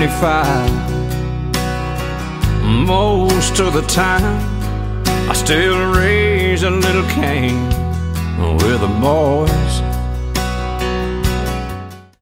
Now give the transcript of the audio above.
25. Most of the time I still raise a little Cain with the boys.